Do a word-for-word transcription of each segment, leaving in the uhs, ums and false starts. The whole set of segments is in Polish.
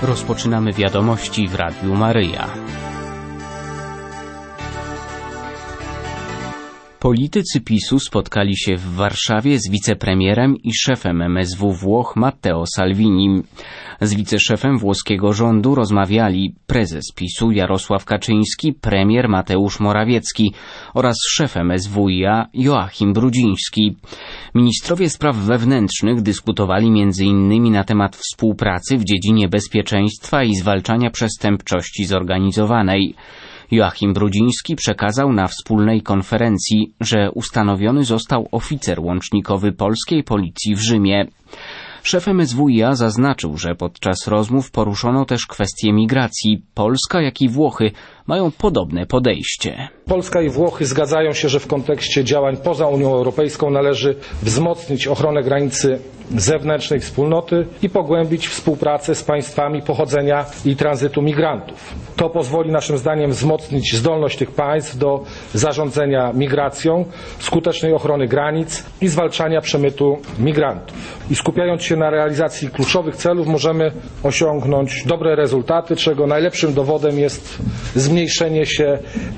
Rozpoczynamy wiadomości w Radiu Maryja. Politycy PiSu spotkali się w Warszawie z wicepremierem i szefem M S W Włoch Matteo Salvinim. Z wiceszefem włoskiego rządu rozmawiali prezes PiSu Jarosław Kaczyński, premier Mateusz Morawiecki oraz szef M S W i a Joachim Brudziński. Ministrowie spraw wewnętrznych dyskutowali między innymi na temat współpracy w dziedzinie bezpieczeństwa i zwalczania przestępczości zorganizowanej. Joachim Brudziński przekazał na wspólnej konferencji, że ustanowiony został oficer łącznikowy polskiej policji w Rzymie. Szef M S W i a zaznaczył, że podczas rozmów poruszono też kwestię migracji. Polska, jak i Włochy mają podobne podejście. Polska i Włochy zgadzają się, że w kontekście działań poza Unią Europejską należy wzmocnić ochronę granicy zewnętrznej wspólnoty i pogłębić współpracę z państwami pochodzenia i tranzytu migrantów. To pozwoli naszym zdaniem wzmocnić zdolność tych państw do zarządzania migracją, skutecznej ochrony granic i zwalczania przemytu migrantów. I skupiając się na realizacji kluczowych celów możemy osiągnąć dobre rezultaty, czego najlepszym dowodem jest zmniejszenie się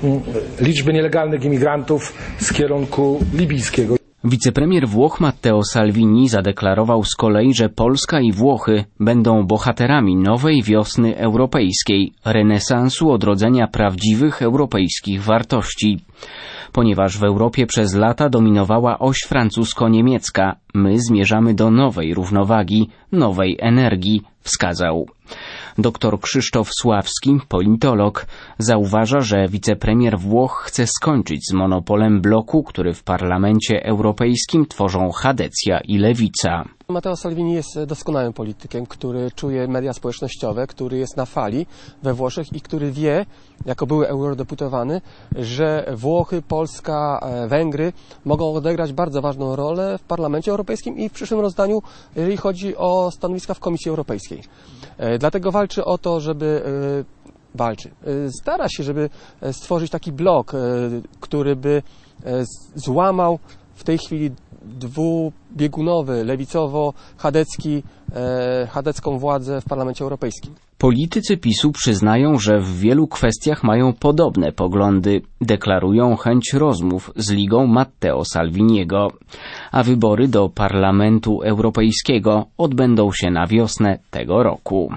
liczby nielegalnych imigrantów z kierunku libijskiego. Wicepremier Włoch Matteo Salvini zadeklarował z kolei, że Polska i Włochy będą bohaterami nowej wiosny europejskiej, renesansu odrodzenia prawdziwych europejskich wartości. Ponieważ w Europie przez lata dominowała oś francusko-niemiecka, my zmierzamy do nowej równowagi, nowej energii, wskazał. Doktor Krzysztof Sławski, politolog, zauważa, że wicepremier Włoch chce skończyć z monopolem bloku, który w Parlamencie Europejskim tworzą Chadecja i Lewica. Matteo Salvini jest doskonałym politykiem, który czuje media społecznościowe, który jest na fali we Włoszech i który wie, jako były eurodeputowany, że Włochy, Polska, Węgry mogą odegrać bardzo ważną rolę w Parlamencie Europejskim i w przyszłym rozdaniu, jeżeli chodzi o stanowiska w Komisji Europejskiej. Dlatego walczy o to, żeby walczy. Stara się, żeby stworzyć taki blok, który by złamał w tej chwili dwubiegunowy, lewicowo-chadecki, e, chadecką władzę w Parlamencie Europejskim. Politycy PiSu przyznają, że w wielu kwestiach mają podobne poglądy. Deklarują chęć rozmów z Ligą Matteo Salviniego. A wybory do Parlamentu Europejskiego odbędą się na wiosnę tego roku.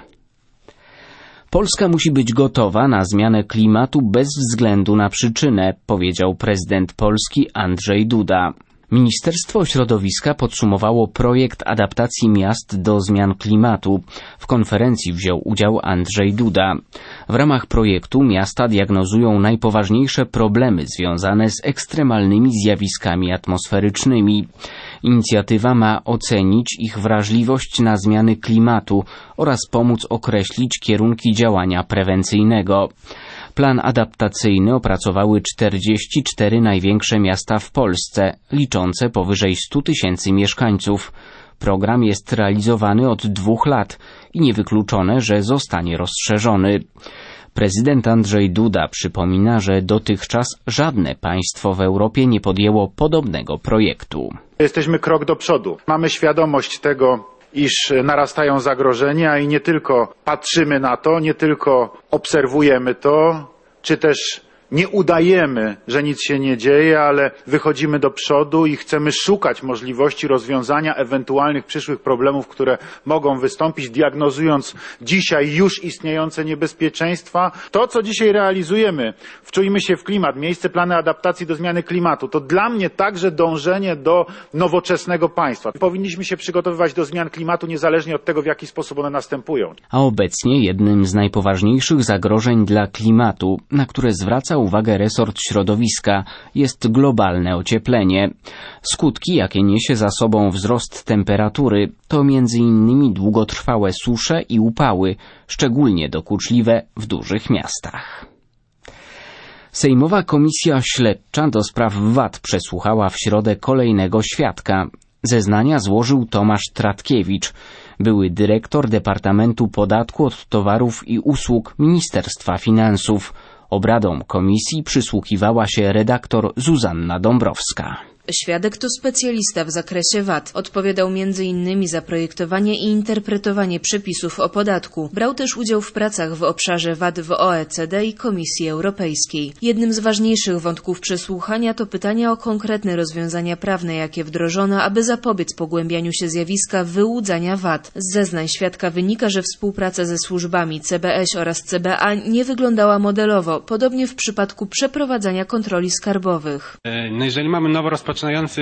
Polska musi być gotowa na zmianę klimatu bez względu na przyczynę, powiedział prezydent Polski Andrzej Duda. Ministerstwo Środowiska podsumowało projekt adaptacji miast do zmian klimatu. W konferencji wziął udział Andrzej Duda. W ramach projektu miasta diagnozują najpoważniejsze problemy związane z ekstremalnymi zjawiskami atmosferycznymi. Inicjatywa ma ocenić ich wrażliwość na zmiany klimatu oraz pomóc określić kierunki działania prewencyjnego. Plan adaptacyjny opracowały czterdzieści cztery największe miasta w Polsce, liczące powyżej stu tysięcy mieszkańców. Program jest realizowany od dwóch lat i niewykluczone, że zostanie rozszerzony. Prezydent Andrzej Duda przypomina, że dotychczas żadne państwo w Europie nie podjęło podobnego projektu. Jesteśmy krok do przodu. Mamy świadomość tego, iż narastają zagrożenia i nie tylko patrzymy na to, nie tylko obserwujemy to, czy też nie udajemy, że nic się nie dzieje, ale wychodzimy do przodu i chcemy szukać możliwości rozwiązania ewentualnych przyszłych problemów, które mogą wystąpić, diagnozując dzisiaj już istniejące niebezpieczeństwa. To, co dzisiaj realizujemy, wczujmy się w klimat, miejsce plany adaptacji do zmiany klimatu, to dla mnie także dążenie do nowoczesnego państwa. Powinniśmy się przygotowywać do zmian klimatu niezależnie od tego, w jaki sposób one następują. A obecnie jednym z najpoważniejszych zagrożeń dla klimatu, na które zwraca uwagę resort środowiska, jest globalne ocieplenie. Skutki, jakie niesie za sobą wzrost temperatury, to między innymi długotrwałe susze i upały, szczególnie dokuczliwe w dużych miastach. Sejmowa Komisja Śledcza do spraw V A T przesłuchała w środę kolejnego świadka. Zeznania złożył Tomasz Tratkiewicz, były dyrektor Departamentu Podatku od Towarów i Usług Ministerstwa Finansów. Obradom komisji przysłuchiwała się redaktor Zuzanna Dąbrowska. Świadek to specjalista w zakresie V A T. Odpowiadał między innymi za projektowanie i interpretowanie przepisów o podatku. Brał też udział w pracach w obszarze V A T w O E C D i Komisji Europejskiej. Jednym z ważniejszych wątków przesłuchania to pytania o konkretne rozwiązania prawne, jakie wdrożono, aby zapobiec pogłębianiu się zjawiska wyłudzania V A T. Z zeznań świadka wynika, że współpraca ze służbami C B Ś oraz C B A nie wyglądała modelowo, podobnie w przypadku przeprowadzania kontroli skarbowych. No jeżeli mamy nowo rozpoczynający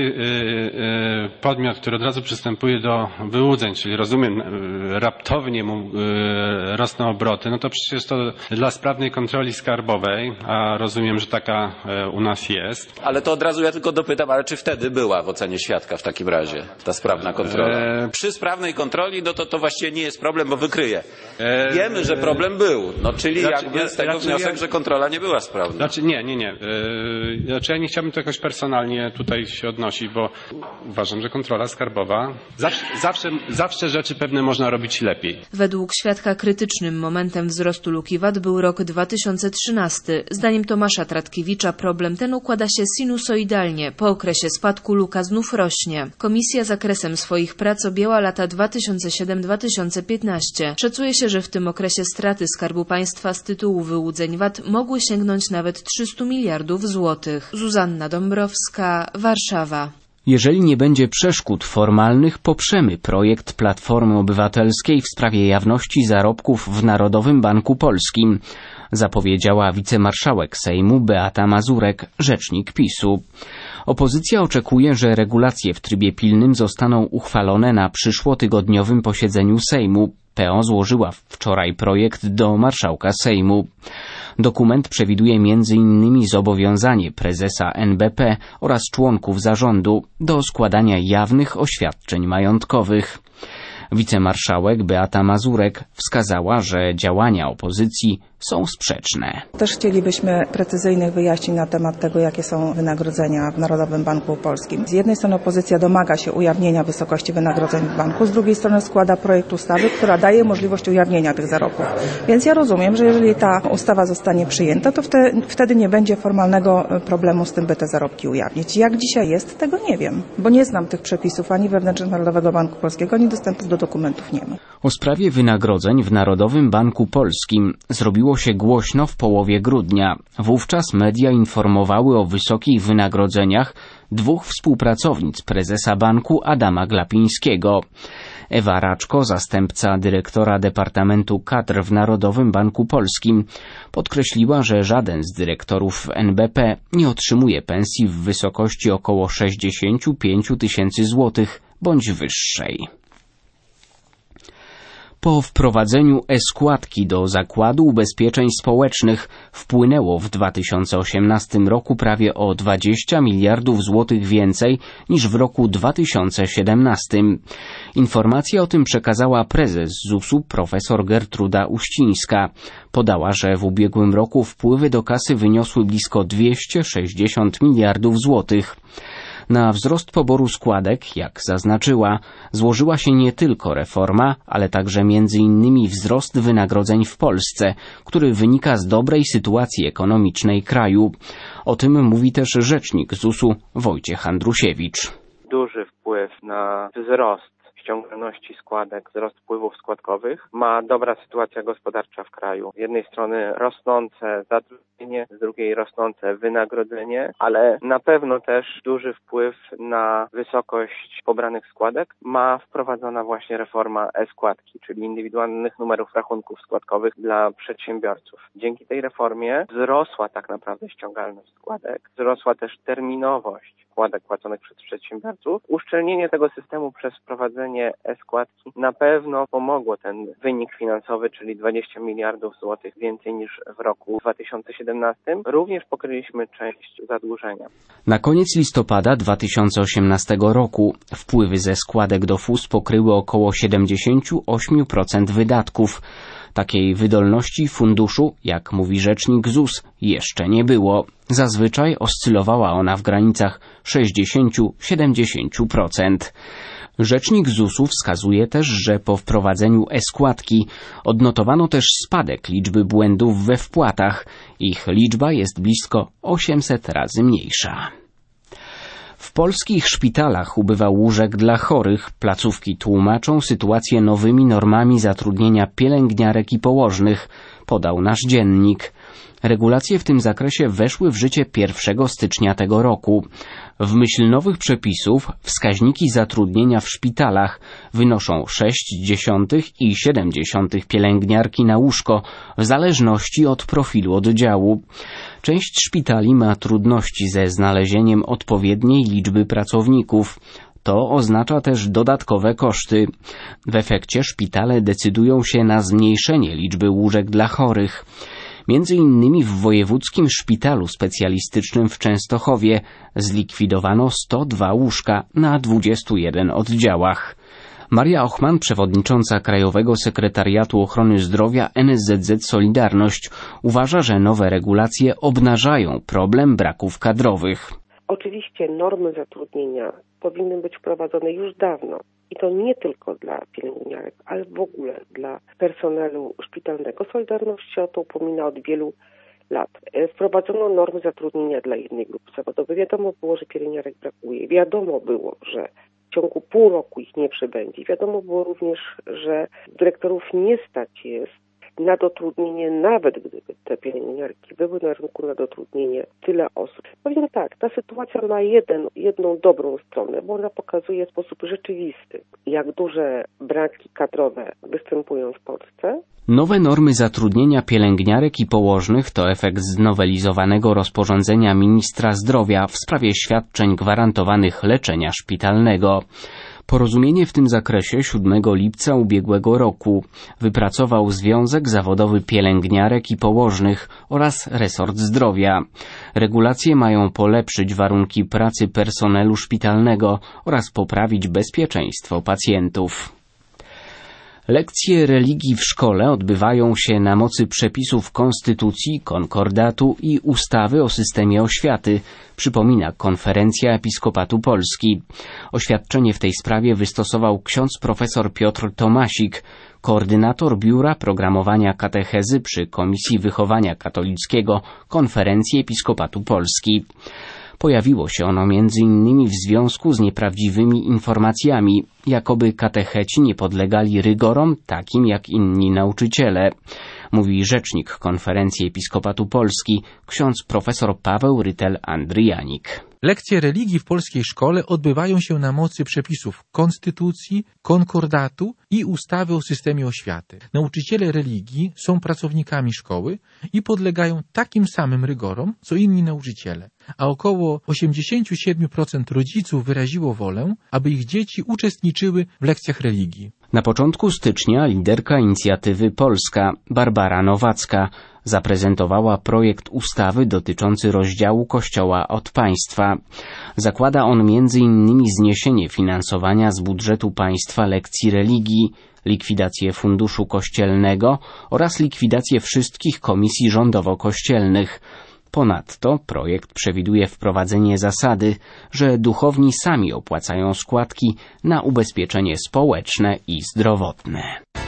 podmiot, który od razu przystępuje do wyłudzeń, czyli rozumiem, raptownie mu rosną obroty, no to przecież to dla sprawnej kontroli skarbowej, a rozumiem, że taka u nas jest. Ale to od razu ja tylko dopytam, ale czy wtedy była w ocenie świadka w takim razie ta sprawna kontrola? E... Przy sprawnej kontroli, no to to właściwie nie jest problem, bo wykryje. E... Wiemy, że problem był, no czyli znaczy, jakby ja, z tego znaczy, wniosek, ja... że kontrola nie była sprawna. Znaczy nie, nie, nie. E... Znaczy ja nie chciałbym to jakoś personalnie tutaj się odnosić, bo uważam, że kontrola skarbowa zawsze, zawsze, zawsze rzeczy pewne można robić lepiej. Według świadka krytycznym momentem wzrostu luki V A T był rok dwa tysiące trzynasty. Zdaniem Tomasza Tratkiewicza problem ten układa się sinusoidalnie. Po okresie spadku luka znów rośnie. Komisja zakresem swoich prac objęła lata dwa tysiące siódmy do dwa tysiące piętnastego. Szacuje się, że w tym okresie straty Skarbu Państwa z tytułu wyłudzeń V A T mogły sięgnąć nawet trzysta miliardów złotych. Zuzanna Dąbrowska, Warszawa. Jeżeli nie będzie przeszkód formalnych, poprzemy projekt Platformy Obywatelskiej w sprawie jawności zarobków w Narodowym Banku Polskim, zapowiedziała wicemarszałek Sejmu Beata Mazurek, rzecznik PiSu. Opozycja oczekuje, że regulacje w trybie pilnym zostaną uchwalone na przyszłotygodniowym posiedzeniu Sejmu. P O złożyła wczoraj projekt do marszałka Sejmu. Dokument przewiduje między innymi zobowiązanie prezesa N B P oraz członków zarządu do składania jawnych oświadczeń majątkowych. Wicemarszałek Beata Mazurek wskazała, że działania opozycji są sprzeczne. Też chcielibyśmy precyzyjnych wyjaśnień na temat tego, jakie są wynagrodzenia w Narodowym Banku Polskim. Z jednej strony opozycja domaga się ujawnienia wysokości wynagrodzeń w banku, z drugiej strony składa projekt ustawy, która daje możliwość ujawnienia tych zarobków. Więc ja rozumiem, że jeżeli ta ustawa zostanie przyjęta, to wtedy nie będzie formalnego problemu z tym, by te zarobki ujawnić. Jak dzisiaj jest, tego nie wiem, bo nie znam tych przepisów ani wewnętrznych Narodowego Banku Polskiego, ani dostępu do dokumentów nie ma. O sprawie wynagrodzeń w Narodowym Banku Polskim zrobiło się głośno w połowie grudnia. Wówczas media informowały o wysokich wynagrodzeniach dwóch współpracownic prezesa banku Adama Glapińskiego. Ewa Raczko, zastępca dyrektora Departamentu Kadr w Narodowym Banku Polskim, podkreśliła, że żaden z dyrektorów N B P nie otrzymuje pensji w wysokości około sześćdziesiąt pięć tysięcy złotych bądź wyższej. Po wprowadzeniu e-składki do Zakładu Ubezpieczeń Społecznych wpłynęło w dwa tysiące osiemnastym roku prawie o dwadzieścia miliardów złotych więcej niż w roku dwa tysiące siedemnastym. Informację o tym przekazała prezes zusu profesor Gertruda Uścińska. Podała, że w ubiegłym roku wpływy do kasy wyniosły blisko dwieście sześćdziesiąt miliardów złotych. Na wzrost poboru składek, jak zaznaczyła, złożyła się nie tylko reforma, ale także między innymi wzrost wynagrodzeń w Polsce, który wynika z dobrej sytuacji ekonomicznej kraju. O tym mówi też rzecznik zusu Wojciech Andrusiewicz. Duży wpływ na wzrost ściągalności składek, wzrost wpływów składkowych ma dobra sytuacja gospodarcza w kraju. Z jednej strony rosnące zatrudnienie, z drugiej rosnące wynagrodzenie, ale na pewno też duży wpływ na wysokość pobranych składek ma wprowadzona właśnie reforma e-składki, czyli indywidualnych numerów rachunków składkowych dla przedsiębiorców. Dzięki tej reformie wzrosła tak naprawdę ściągalność składek, wzrosła też terminowość składek płaconych przez przedsiębiorców. Uszczelnienie tego systemu przez wprowadzenie e-składki na pewno pomogło ten wynik finansowy, czyli dwadzieścia miliardów złotych więcej niż w roku dwa tysiące siedemnastym. Również pokryliśmy część zadłużenia. Na koniec listopada dwa tysiące osiemnastego roku wpływy ze składek do F U S pokryły około siedemdziesiąt osiem procent wydatków. Takiej wydolności funduszu, jak mówi rzecznik zusu, jeszcze nie było. Zazwyczaj oscylowała ona w granicach sześćdziesiąt do siedemdziesięciu procent. Rzecznik zusu wskazuje też, że po wprowadzeniu e-składki odnotowano też spadek liczby błędów we wpłatach. Ich liczba jest blisko osiemset razy mniejsza. W polskich szpitalach ubywa łóżek dla chorych. Placówki tłumaczą sytuację nowymi normami zatrudnienia pielęgniarek i położnych, podał nasz dziennik. Regulacje w tym zakresie weszły w życie pierwszego stycznia tego roku. W myśl nowych przepisów wskaźniki zatrudnienia w szpitalach wynoszą sześć dziesiątych i siedem dziesiątych pielęgniarki na łóżko w zależności od profilu oddziału. Część szpitali ma trudności ze znalezieniem odpowiedniej liczby pracowników. To oznacza też dodatkowe koszty. W efekcie szpitale decydują się na zmniejszenie liczby łóżek dla chorych. Między innymi w Wojewódzkim Szpitalu Specjalistycznym w Częstochowie zlikwidowano sto dwa łóżka na dwudziestu jeden oddziałach. Maria Ochman, przewodnicząca Krajowego Sekretariatu Ochrony Zdrowia N S Z Z Solidarność, uważa, że nowe regulacje obnażają problem braków kadrowych. Oczywiście normy zatrudnienia powinny być wprowadzone już dawno. I to nie tylko dla pielęgniarek, ale w ogóle dla personelu szpitalnego. Solidarność się o to upomina od wielu lat. Wprowadzono normy zatrudnienia dla jednej grupy zawodowej. Wiadomo było, że pielęgniarek brakuje. Wiadomo było, że w ciągu pół roku ich nie przybędzie. Wiadomo było również, że dyrektorów nie stać jest na dotrudnienie, nawet gdyby te pielęgniarki były na rynku na dotrudnienie tyle osób. Powiem tak, ta sytuacja ma jeden, jedną dobrą stronę, bo ona pokazuje w sposób rzeczywisty, jak duże braki kadrowe występują w Polsce. Nowe normy zatrudnienia pielęgniarek i położnych to efekt znowelizowanego rozporządzenia ministra zdrowia w sprawie świadczeń gwarantowanych leczenia szpitalnego. Porozumienie w tym zakresie siódmego lipca ubiegłego roku wypracował Związek Zawodowy Pielęgniarek i Położnych oraz Resort Zdrowia. Regulacje mają polepszyć warunki pracy personelu szpitalnego oraz poprawić bezpieczeństwo pacjentów. Lekcje religii w szkole odbywają się na mocy przepisów Konstytucji, Konkordatu i ustawy o systemie oświaty, przypomina Konferencja Episkopatu Polski. Oświadczenie w tej sprawie wystosował ksiądz profesor Piotr Tomasik, koordynator Biura Programowania Katechezy przy Komisji Wychowania Katolickiego Konferencji Episkopatu Polski. Pojawiło się ono między innymi w związku z nieprawdziwymi informacjami, jakoby katecheci nie podlegali rygorom takim jak inni nauczyciele, mówi rzecznik Konferencji Episkopatu Polski, ksiądz profesor Paweł Rytel-Andryjanik. Lekcje religii w polskiej szkole odbywają się na mocy przepisów Konstytucji, Konkordatu i ustawy o systemie oświaty. Nauczyciele religii są pracownikami szkoły i podlegają takim samym rygorom, co inni nauczyciele, a około osiemdziesiąt siedem procent rodziców wyraziło wolę, aby ich dzieci uczestniczyły w lekcjach religii. Na początku stycznia liderka inicjatywy Polska, Barbara Nowacka, zaprezentowała projekt ustawy dotyczący rozdziału Kościoła od państwa. Zakłada on między innymi zniesienie finansowania z budżetu państwa lekcji religii, likwidację funduszu kościelnego oraz likwidację wszystkich komisji rządowo-kościelnych. Ponadto projekt przewiduje wprowadzenie zasady, że duchowni sami opłacają składki na ubezpieczenie społeczne i zdrowotne.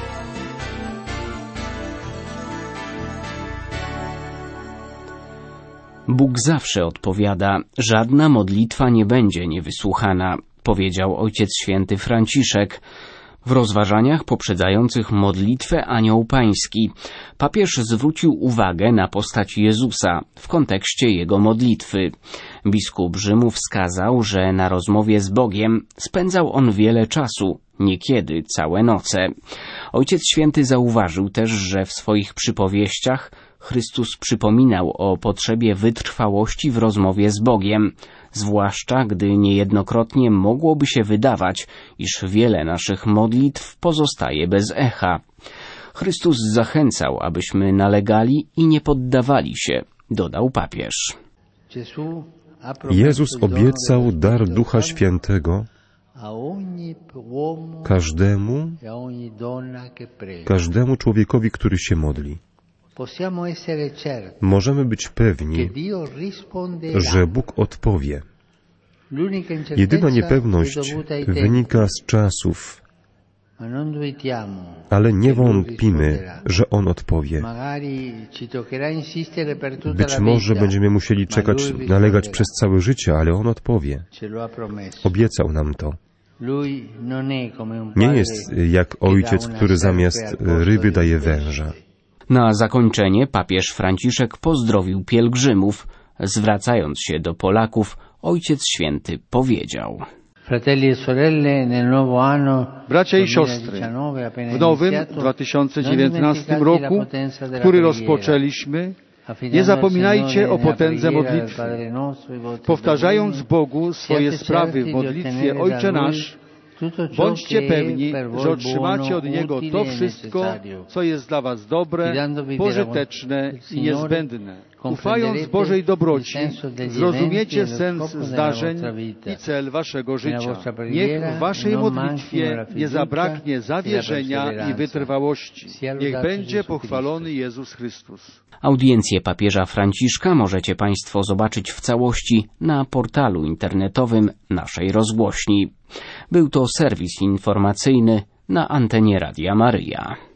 Bóg zawsze odpowiada, żadna modlitwa nie będzie niewysłuchana, powiedział Ojciec Święty Franciszek. W rozważaniach poprzedzających modlitwę Anioł Pański papież zwrócił uwagę na postać Jezusa w kontekście jego modlitwy. Biskup Rzymu wskazał, że na rozmowie z Bogiem spędzał on wiele czasu, niekiedy całe noce. Ojciec Święty zauważył też, że w swoich przypowieściach Chrystus przypominał o potrzebie wytrwałości w rozmowie z Bogiem, zwłaszcza gdy niejednokrotnie mogłoby się wydawać, iż wiele naszych modlitw pozostaje bez echa. Chrystus zachęcał, abyśmy nalegali i nie poddawali się, dodał papież. Jezus obiecał dar Ducha Świętego każdemu, każdemu człowiekowi, który się modli. Możemy być pewni, że Bóg odpowie. Jedyna niepewność wynika z czasów, Ale nie wątpimy, że On odpowie. Być może będziemy musieli czekać, nalegać przez całe życie, ale On odpowie. Obiecał nam to. Nie jest jak ojciec, który zamiast ryby daje węża. Na zakończenie papież Franciszek pozdrowił pielgrzymów. Zwracając się do Polaków, Ojciec Święty powiedział: Bracia i siostry, w nowym dwa tysiące dziewiętnastym roku, który rozpoczęliśmy, nie zapominajcie o potędze modlitwy. Powtarzając Bogu swoje sprawy w modlitwie Ojcze Nasz, bądźcie pewni, że otrzymacie od Niego to wszystko, co jest dla was dobre, pożyteczne i niezbędne. Ufając Bożej dobroci, zrozumiecie sens zdarzeń i cel waszego życia. Niech w waszej modlitwie nie zabraknie zawierzenia i wytrwałości. Niech będzie pochwalony Jezus Chrystus. Audiencję papieża Franciszka możecie Państwo zobaczyć w całości na portalu internetowym naszej rozgłośni. Był to serwis informacyjny na antenie Radia Maryja.